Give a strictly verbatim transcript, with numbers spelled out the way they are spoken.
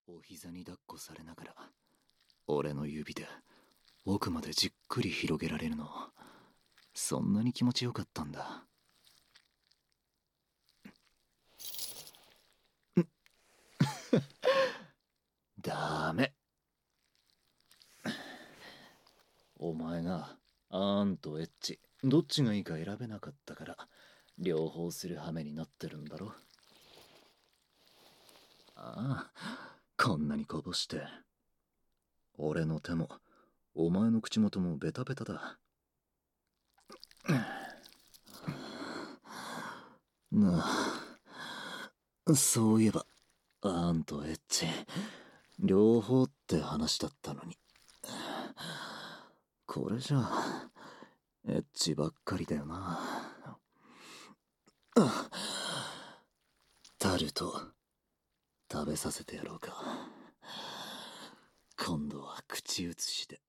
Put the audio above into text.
お膝に抱っこされながら俺の指で奥までじっくり広げられるの、そんなに気持ちよかったんだ。ダメ。お前がアーンとエッチどっちがいいか選べなかったから両方する羽目になってるんだろ。ああ、こんなにこぼして俺の手もお前の口元もベタベタだ。なあ、そういえばアーンとエッチ両方って話だったのに、これじゃあエッチばっかりだよな。タルト食べさせてやろうか。今度は口移しで。